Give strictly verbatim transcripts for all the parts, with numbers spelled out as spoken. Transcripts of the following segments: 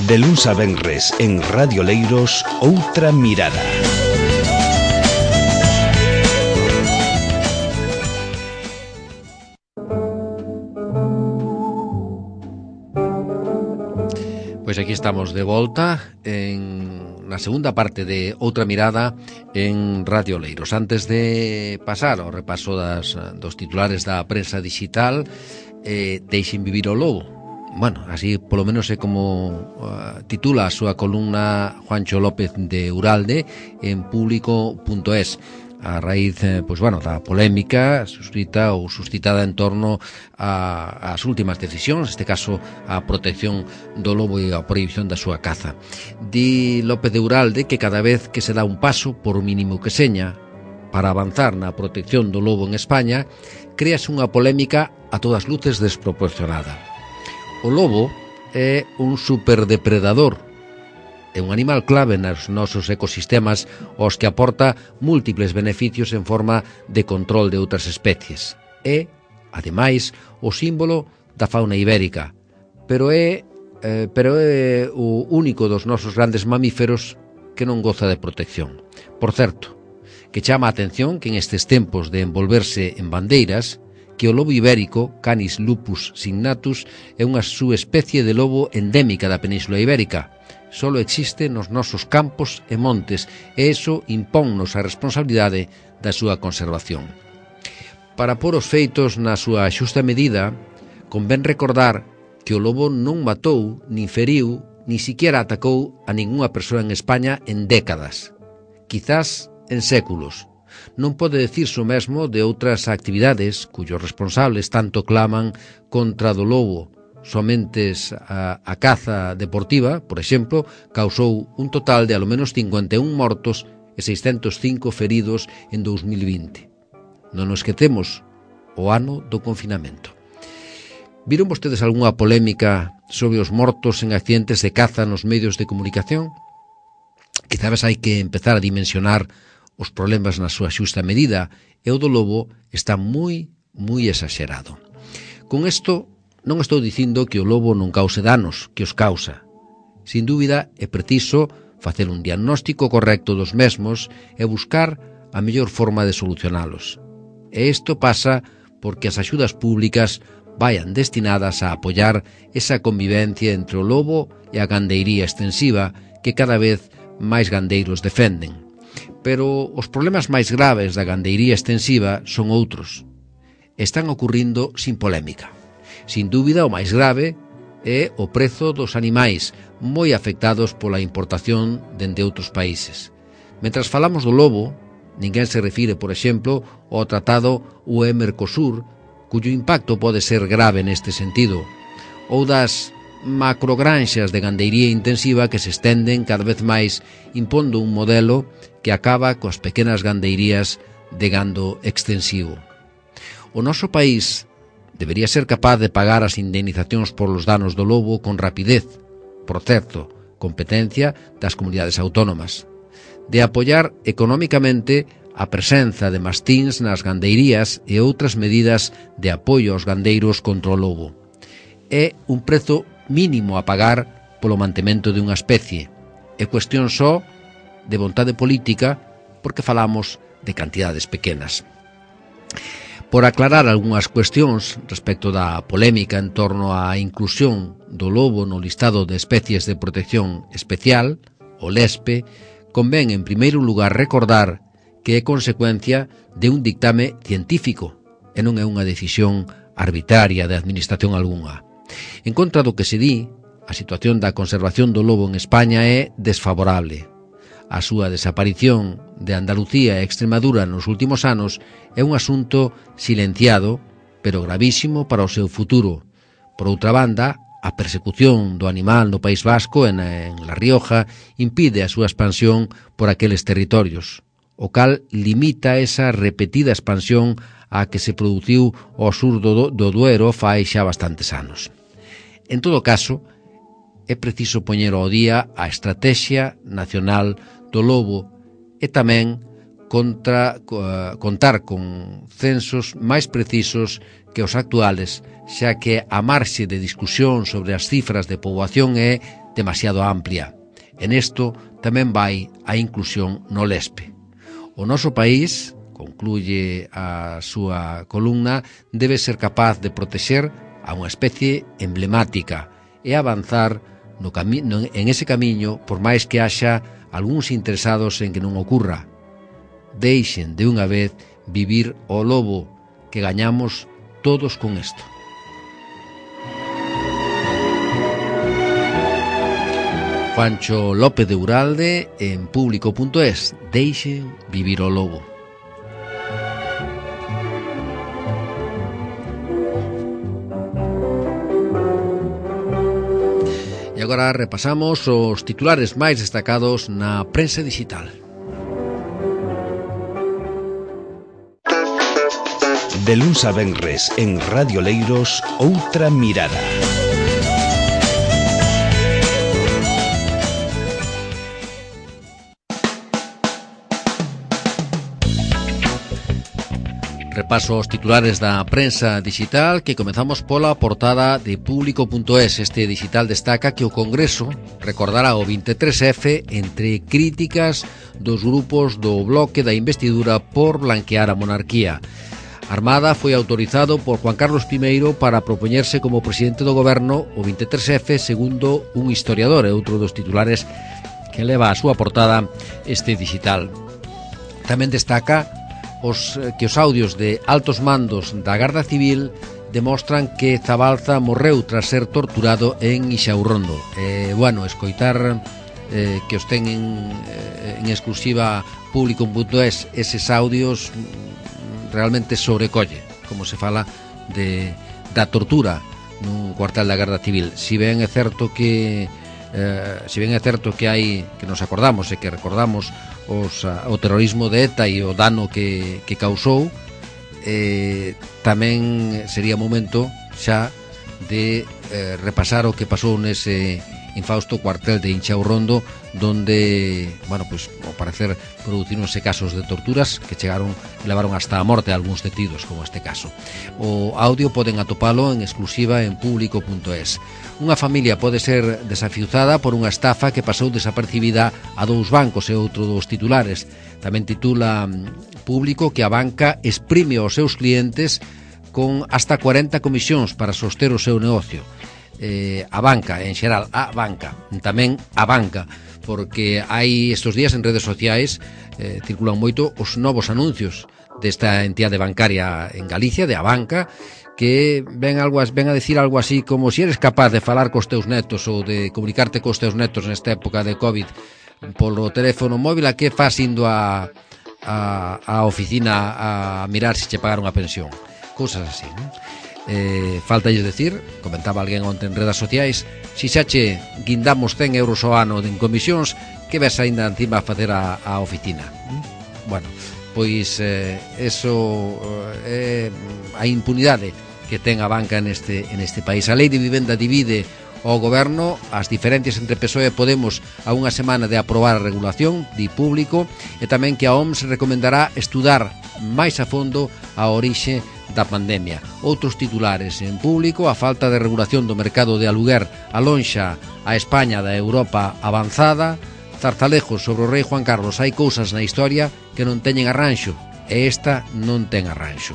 De luns a venres en Radio Leiros, Outra Mirada. Pois aquí estamos de volta en, na segunda parte de Outra Mirada en Radio Leiros. Antes de pasar ao repaso das, dos titulares da prensa digital, eh, deixen vivir o lobo. Bueno, así polo menos é como uh, titula a súa columna Juancho López de Uralde en público punto es, a raíz, eh, pois bueno, da polémica suscita ou suscitada en torno a, as últimas decisións, neste caso a protección do lobo e a prohibición da súa caza. Di López de Uralde que cada vez que se dá un paso, por mínimo que seña, para avanzar na protección do lobo en España, créase unha polémica a todas luces desproporcionada. O lobo é un superdepredador, é un animal clave nos nosos ecosistemas aos que aporta múltiples beneficios en forma de control de outras especies. É, ademais, o símbolo da fauna ibérica, pero é, eh, pero é o único dos nosos grandes mamíferos que non goza de protección. Por certo, que chama a atención que en estes tempos de envolverse en bandeiras, que o lobo ibérico, Canis lupus signatus, é unha subespecie de lobo endémica da Península Ibérica. Solo existe nos nosos campos e montes, e iso impónnos a responsabilidade da súa conservación. Para pôr os feitos na súa xusta medida, convén recordar que o lobo non matou, nin feriu, ni siquiera atacou a ningunha persoa en España en décadas, quizás en séculos. Non pode dicirse o mesmo de outras actividades cuyos responsables tanto claman contra do lobo. Somente a, a caza deportiva, por exemplo, causou un total de alo menos cincuenta e un mortos e seiscentos cinco feridos en dous mil vinte. Non nos esquecemos o ano do confinamento. Viron vostedes algunha polémica sobre os mortos en accidentes de caza nos medios de comunicación? Quizás hai que empezar a dimensionar os problemas na súa xusta medida, e o do lobo está moi, moi exagerado. Con isto, non estou dicindo que o lobo non cause danos, que os causa. Sin dúbida, é preciso facer un diagnóstico correcto dos mesmos e buscar a mellor forma de solucionalos. E isto pasa porque as axudas públicas vayan destinadas a apoiar esa convivencia entre o lobo e a gandeiría extensiva que cada vez máis gandeiros defenden. Pero os problemas máis graves da gandeiría extensiva son outros. Están ocurrindo sin polémica. Sin dúbida, o máis grave é o prezo dos animais, moi afectados pola importación dende outros países. Mentras falamos do lobo, ninguén se refire, por exemplo, ao tratado U E Mercosur, cuyo impacto pode ser grave neste sentido, ou das macrogranxas de gandeiría intensiva que se estenden cada vez máis impondo un modelo que acaba coas pequenas gandeirías de gando extensivo. O noso país debería ser capaz de pagar as indemnizacións por los danos do lobo con rapidez, por certo, competencia das comunidades autónomas, de apoiar económicamente a presenza de mastíns nas gandeirías e outras medidas de apoio aos gandeiros contra o lobo. É un prezo mínimo a pagar polo mantemento de unha especie. É cuestión só de vontade política, porque falamos de cantidades pequenas. Por aclarar algunhas cuestións respecto da polémica en torno á inclusión do lobo no listado de especies de protección especial, o LESPE, convén en primeiro lugar recordar que é consecuencia de un dictame científico e non é unha decisión arbitraria de administración algunha. En contra do que se di, a situación da conservación do lobo en España é desfavorable. A súa desaparición de Andalucía e Extremadura nos últimos anos é un asunto silenciado, pero gravísimo para o seu futuro. Por outra banda, a persecución do animal no País Vasco e en La Rioja impide a súa expansión por aqueles territorios, o cal limita esa repetida expansión a que se produciu ao sur do, do Duero fai xa bastantes anos. En todo caso, é preciso poñer ao día a Estrategia Nacional do Lobo e tamén contra, uh, contar con censos máis precisos que os actuales, xa que a marxe de discusión sobre as cifras de poboación é demasiado amplia. En isto tamén vai a inclusión no lespe. O noso país, concluye a súa columna, debe ser capaz de protexer a unha especie emblemática e avanzar no cami- no, en ese camiño, por máis que haxa algúns interesados en que non ocurra. Deixen de unha vez vivir o lobo, que gañamos todos con isto. Juancho López de Uralde en público punto es. Deixen vivir o lobo. E agora repasamos os titulares máis destacados na prensa digital. De luns a venres en Radio Leiros, Outra Mirada. Repaso os titulares da prensa digital, que comezamos pola portada de público punto es. Este digital destaca que o Congreso recordará o vinte e tres efe entre críticas dos grupos do bloque da investidura por blanquear a monarquía. Armada foi autorizado por Juan Carlos primeiro para propoñerse como presidente do goberno o vinte e tres efe, segundo un historiador, e outro dos titulares que leva a súa portada este digital. Tamén destaca os, que os audios de altos mandos da Garda Civil demostran que Zabalza morreu tras ser torturado en Ixaurrondo. Eh, bueno, escoitar eh, que os ten en, en exclusiva público punto es eses audios realmente sobrecolle como se fala de, da tortura nun cuartel da Garda Civil. Si ben é certo que eh, si ben é certo que hai, que nos acordamos e que recordamos os, o terrorismo de ETA e o dano que, que causou, eh, tamén sería momento xa de eh, repasar o que pasou nese infausto cuartel de Inchaurrondo, donde, bueno, pues, ao parecer producironse casos de torturas que chegaron e levaron hasta a morte a algúns detidos, como este caso. O audio poden atopalo en exclusiva en público punto es. Unha familia pode ser desafiuzada por unha estafa que pasou desapercibida a dous bancos, e outro dos titulares. Tamén titula Público que a banca exprime aos seus clientes con hasta cuarenta comisións para soster o seu negocio. Eh, a banca, en xeral, a banca, tamén a banca, porque hai estes días en redes sociais eh, circulan moito os novos anuncios desta entidade bancaria en Galicia, de a banca, que ven algo ven a decir algo así como: si eres capaz de falar cos teus netos ou de comunicarte cos teus netos nesta época de COVID polo teléfono móvil, a que fas indo a, a, a oficina a mirar se che pagaron a pensión? Cousas así, non? Eh, falta decir, comentaba alguén onte en redes sociais, si xa che guindamos cen euros ao ano en comisións, que ves aínda encima a facer a, a oficina? Bueno, pois eh, eso é eh, a impunidade que ten a banca neste, en este país. A lei de vivenda divide ao goberno, as diferencias entre P S O E e Podemos a unha semana de aprobar a regulación, di Público, e tamén que a O M S recomendará estudar máis a fondo a orixe da pandemia. Outros titulares en Público: a falta de regulación do mercado de aluguer alonxa a España da Europa avanzada. Zarzalejos sobre o rei Juan Carlos: hai cousas na historia que non teñen arranxo, e esta non ten arranxo.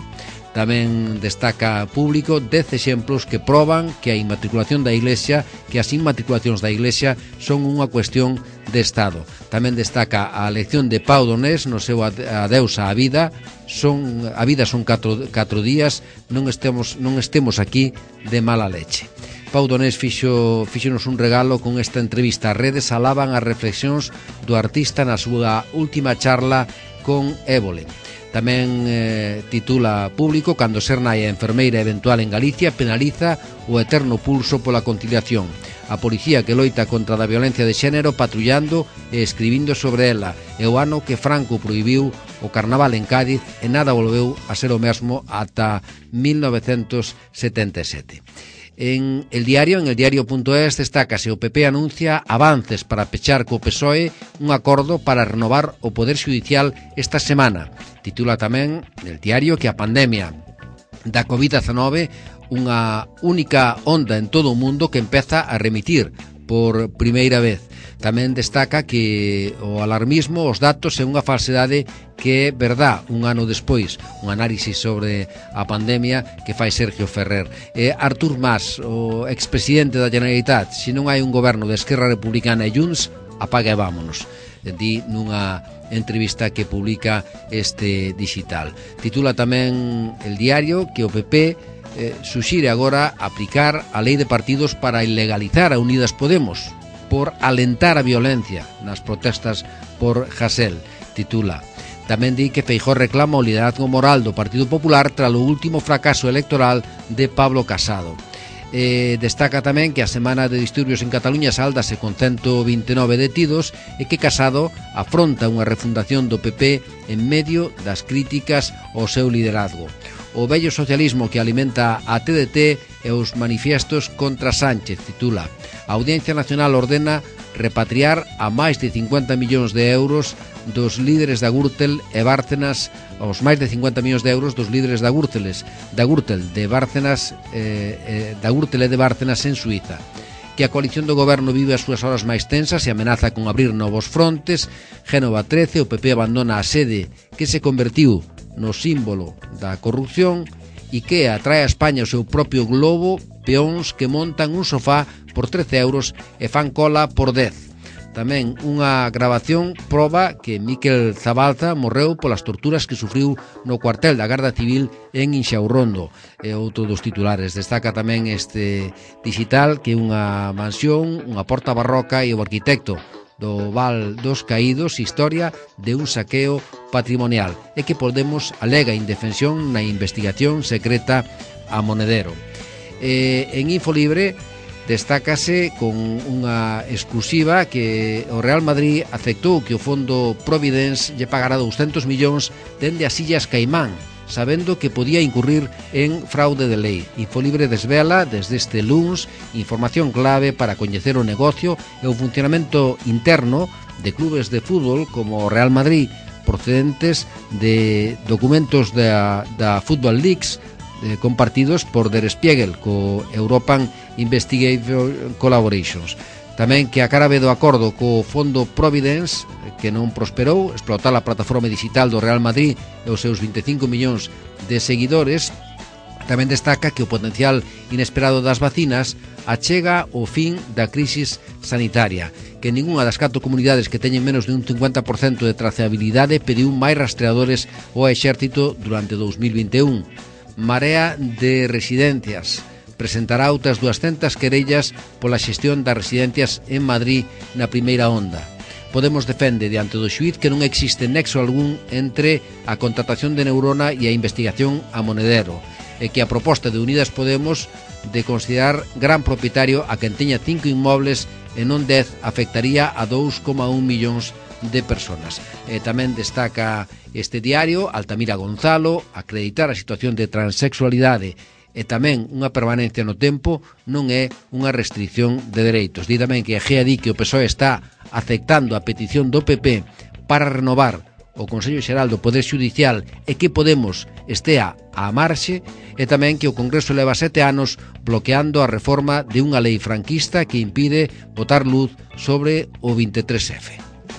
Tamén destaca Público dez exemplos que proban que a inmatriculación da Iglesia, que as inmatriculacións da Iglesia son unha cuestión de Estado. Tamén destaca a lección de Pau Donés no seu Adeus á vida. Son, a vida son catro, catro días, non estemos, non estemos aquí de mala leche. Pau Donés fixo, fixonos un regalo con esta entrevista. As redes alaban as reflexións do artista na súa última charla con Évole. Tamén eh, titula Público: cando ser nai e enfermeira eventual en Galicia penaliza o eterno pulso pola conciliación. A policía que loita contra a violencia de xénero patrullando e escribindo sobre ela. É o ano que Franco prohibiu o carnaval en Cádiz e nada volveu a ser o mesmo ata mil novecentos setenta e sete. En El Diario, en el diario punto es, destaca se o P P anuncia avances para pechar co P S O E un acordo para renovar o Poder Xudicial esta semana. Titula tamén El Diario que a pandemia da covid dezenove, unha única onda en todo o mundo que empeza a remitir por primeira vez. Tamén destaca que o alarmismo, os datos é unha falsedade que é verdad un ano despois. Un análisis sobre a pandemia que fai Sergio Ferrer. E Artur Mas, o expresidente da Generalitat, se non hai un goberno de Esquerra Republicana e Junts, apaga e vámonos, di nunha entrevista que publica este digital. Titula tamén el diario que o P P eh, suxire agora aplicar a lei de partidos para ilegalizar a Unidas Podemos por alentar a violencia nas protestas por Hasél, titula. Tamén di que Feijóo reclama o liderazgo moral do Partido Popular tras o último fracaso electoral de Pablo Casado. Eh, destaca tamén que a semana de disturbios en Cataluña sáldase con ciento veintinueve detidos e que Casado afronta unha refundación do P P en medio das críticas ao seu liderazgo. O vello socialismo que alimenta a T D T e os manifiestos contra Sánchez, titula. A Audiencia Nacional ordena repatriar a máis de cincuenta millóns de euros dos líderes da Gürtel e Bárcenas, aos máis de cincuenta millóns de euros dos líderes da Gürteles, da Gürtel de Bárcenas, eh, eh, da Gürtel e de Bárcenas en Suiza. Que a coalición do goberno vive as súas horas máis tensas e amenaza con abrir novos frontes. Génova trece, o P P abandona a sede que se convertiu no símbolo da corrupción. IKEA trae a España o seu propio globo, peóns que montan un sofá por trece euros e fan cola por dez. Tamén unha grabación proba que Miquel Zabalza morreu polas torturas que sufriu no cuartel da Garda Civil en Inxaurrondo. É outro dos titulares. Destaca tamén este digital que unha mansión, unha porta barroca e o arquitecto do Val dos Caídos, historia de un saqueo patrimonial, e que Podemos alega indefensión na investigación secreta a Monedero. Eh, en Infolibre destácase con unha exclusiva que o Real Madrid aceptou que o fondo Providence lle pagará doscientos millóns dende as Illas Caimán, sabendo que podía incurrir en fraude de lei. Infolibre desvela desde este luns información clave para coñecer o negocio e o funcionamento interno de clubes de fútbol como o Real Madrid, procedentes de documentos da, da Football Leaks eh, compartidos por Der Spiegel co European Investigation Collaborations. Tamén que a cara ve do acordo co fondo Providence, que non prosperou, explotar a plataforma digital do Real Madrid e os seus vinte e cinco millóns de seguidores. Tamén destaca que o potencial inesperado das vacinas achega o fin da crisis sanitaria, que ningunha das catro comunidades que teñen menos de un cincuenta por cento de trazabilidade pediu máis rastreadores ao exército durante dous mil vinte e un. Marea de Residencias presentará outras duascentas querellas pola xestión das residencias en Madrid na primeira onda. Podemos defende diante do xuíz que non existe nexo algún entre a contratación de Neurona e a investigación a Monedero, e que a proposta de Unidas Podemos de considerar gran propietario a quen teña cinco inmobles e non dez afectaría a dous coma un millóns de personas. E tamén destaca este diario Altamira Gonzalo acreditar a situación de transexualidade e tamén unha permanencia no tempo non é unha restricción de dereitos. Di tamén que a G E A di que o P S O E está aceptando a petición do P P para renovar o Consello Xeral do Poder Xudicial e que Podemos estea á marxe, e tamén que o Congreso leva sete anos bloqueando a reforma de unha lei franquista que impide botar luz sobre o veintitrés F.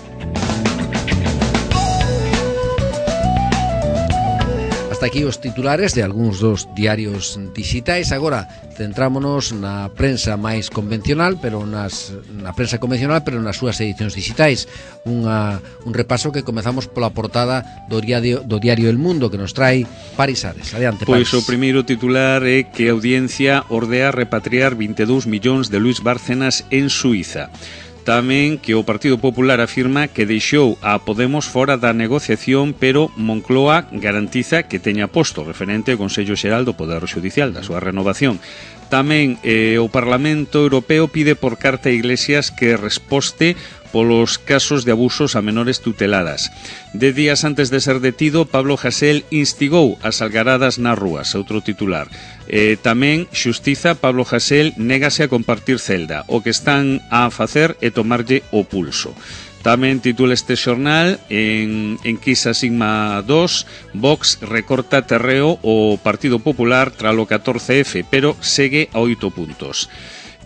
Hasta aquí os titulares de algúns dos diarios digitais. Agora centrámonos na prensa máis convencional, pero nas na prensa convencional, pero nas súas edicións digitais. Unha, un repaso que comezamos pola portada do diario do diario El Mundo, que nos trae Paris Ares. Adiante, Paris. Pois o primeiro titular é que a Audiencia ordea repatriar vinte e dous millóns de Luis Bárcenas en Suiza. Tamén que o Partido Popular afirma que deixou a Podemos fora da negociación, pero Moncloa garantiza que teña posto referente ao Consello Xeral do Poder Xudicial, da súa renovación. Tamén eh, o Parlamento Europeo pide por carta a Iglesias que resposte polos casos de abusos a menores tuteladas. De días antes de ser detido, Pablo Hasél instigou as algaradas nas rúas, outro titular. Eh, tamén, xustiza, Pablo Hasél négase a compartir celda. O que están a facer é tomarlle o pulso. Tamén titula este xornal, en, en Quisa Sigma dos, Vox recorta terreo o Partido Popular tralo catorce F, pero segue a oito puntos.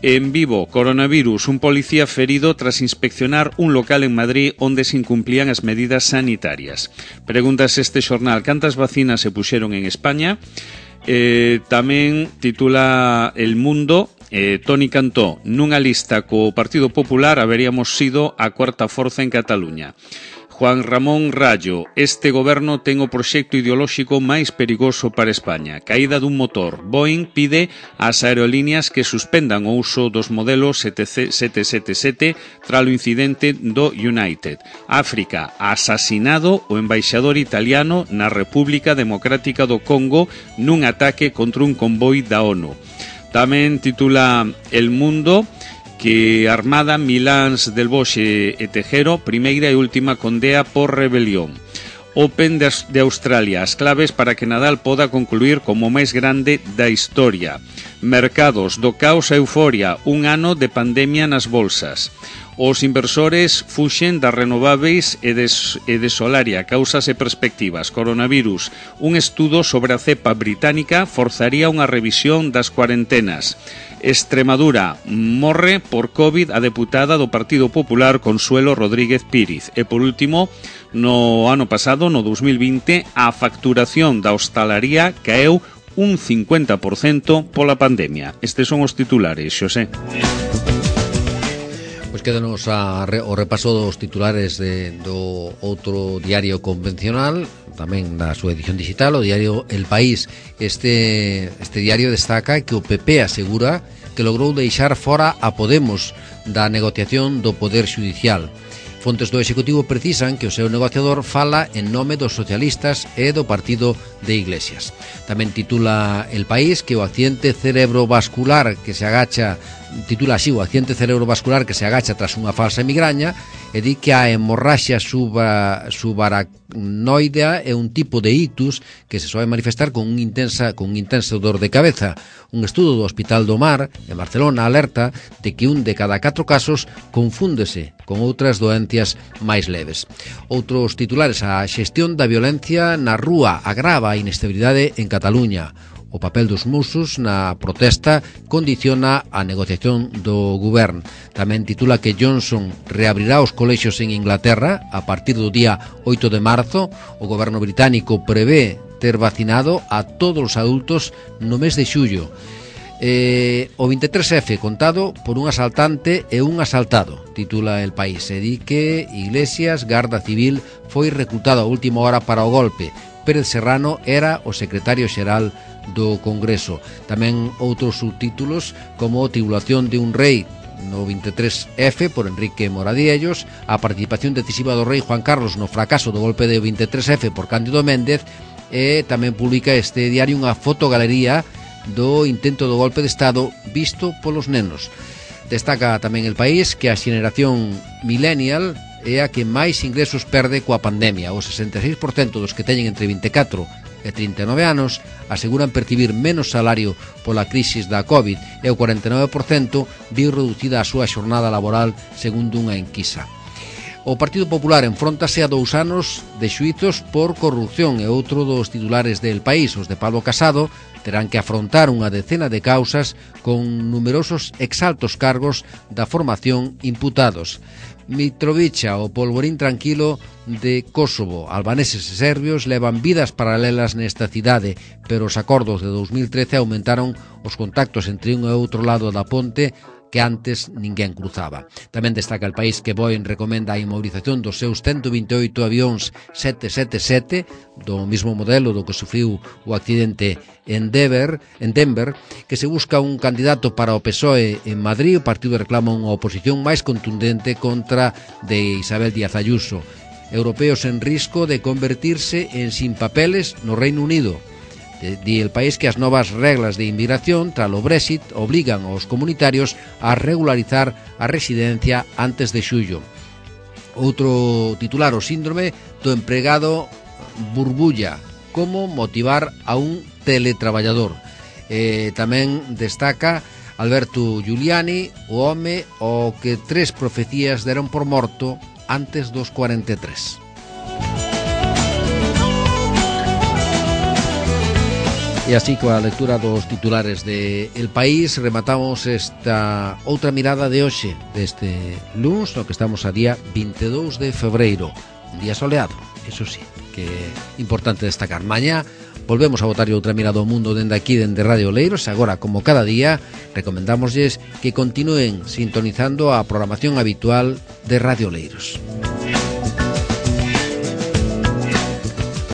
En Vivo, coronavirus, un policía ferido tras inspeccionar un local en Madrid onde se incumplían as medidas sanitarias. Preguntas este xornal, cantas vacinas se puxeron en España? Eh, tamén titula El Mundo, eh, Toni Cantó, nunha lista co Partido Popular haberíamos sido a cuarta forza en Cataluña. Juan Ramón Rayo, este goberno ten o proxecto ideolóxico máis perigoso para España. Caída dun motor. Boeing pide ás aerolíneas que suspendan o uso dos modelos sete sete sete tras o incidente do United. África, asasinado o embaixador italiano na República Democrática do Congo nun ataque contra un convoi da ONU. Tamén titula El Mundo que Armada, Miláns del Boxe e Tejero, primeira e última condea por rebelión. Open de Australia, as claves para que Nadal poda concluir como o máis grande da historia. Mercados, do caos a euforia, un ano de pandemia nas bolsas. Os inversores fuxen das renováveis e de, e de solaria, causas e perspectivas. Coronavirus, un estudo sobre a cepa británica forzaría unha revisión das cuarentenas. Extremadura, morre por COVID a deputada do Partido Popular Consuelo Rodríguez Píriz. E por último, no ano pasado, no dos mil vinte, a facturación da hostalaría caeu un cincuenta por cento pola pandemia. Estes son os titulares, Xosé. Pois quédanos a, o repaso dos titulares de, do outro diario convencional, tamén na súa edición digital, o diario El País. Este, este diario destaca que o P P asegura que logrou deixar fora a Podemos da negociación do Poder Xudicial. Fontes do Executivo precisan que o seu negociador fala en nome dos socialistas e do partido de Iglesias. Tamén titula El País que o accidente cerebrovascular que se agacha titula así o accidente cerebrovascular que se agacha tras unha falsa migraña e di que a hemorraxia suba, subaracnoidea é un tipo de ictus que se soe manifestar con un intensa con un intenso dor de cabeza. Un estudo do Hospital do Mar en Barcelona alerta de que un de cada catro casos confúndese con outras doencias máis leves. Outros titulares, a xestión da violencia na rúa agrava a inestabilidade en Cataluña. O papel dos musos na protesta condiciona a negociación do goberno. Tamén titula que Johnson reabrirá os colexios en Inglaterra a partir do día oito de marzo. O goberno británico prevé ter vacinado a todos os adultos no mes de xullo. Eh, o veintitrés F contado por un asaltante e un asaltado, titula El País. E di que Iglesias, Garda Civil, foi reclutado a última hora para o golpe. Pérez Serrano era o secretario xeral do Congreso. Tamén outros subtítulos como Tribulación de un rei no veintitrés F por Enrique Moradiellos, a participación decisiva do rei Juan Carlos no fracaso do golpe de veintitrés F por Cándido Méndez, e tamén publica este diario unha fotogalería do intento do golpe de Estado visto polos nenos. Destaca tamén El País que a xeneración millennial é a que máis ingresos perde coa pandemia. O sesenta e seis por cento dos que teñen entre vinte e catro e trinta e nove anos aseguran percibir menos salario pola crisis da COVID e o cuarenta e nove por cento viu reducida a súa xornada laboral segundo unha enquisa. O Partido Popular enfróntase a dous anos de xuizos por corrupción e outro dos titulares del País, os de Pablo Casado, terán que afrontar unha decena de causas con numerosos exaltos cargos da formación imputados. Mitrovica, o polvorín tranquilo de Kosovo. Albaneses e serbios levan vidas paralelas nesta cidade, pero os acordos de dos mil trece aumentaron os contactos entre un e outro lado da ponte que antes ninguén cruzaba. Tamén destaca El País que Boeing recomenda a inmovilización dos seus ciento vinte e oito avións sete sete sete, do mismo modelo do que sufriu o accidente en Denver, en Denver, que se busca un candidato para o P S O E en Madrid. O partido reclama unha oposición máis contundente contra de Isabel Díaz Ayuso. Europeos en risco de convertirse en sin papeles no Reino Unido. Di El País que as novas reglas de inmigración tras o Brexit obligan aos comunitarios a regularizar a residencia antes de xullo. Outro titular, o síndrome do empregado burbulla, como motivar a un teletraballador. Eh, tamén destaca Alberto Giuliani, o home o que tres profecías deron por morto antes dos cuarenta e tres. E así, coa lectura dos titulares de El País, rematamos esta outra mirada de hoxe, deste luns, no que estamos a día vinte e dous de febreiro, un día soleado, eso sí, que é importante destacar. Mañá volvemos a botar outra mirada ao mundo dende aquí, dende Radio Oleiros. Agora, como cada día, recomendámosles que continúen sintonizando a programación habitual de Radio Oleiros.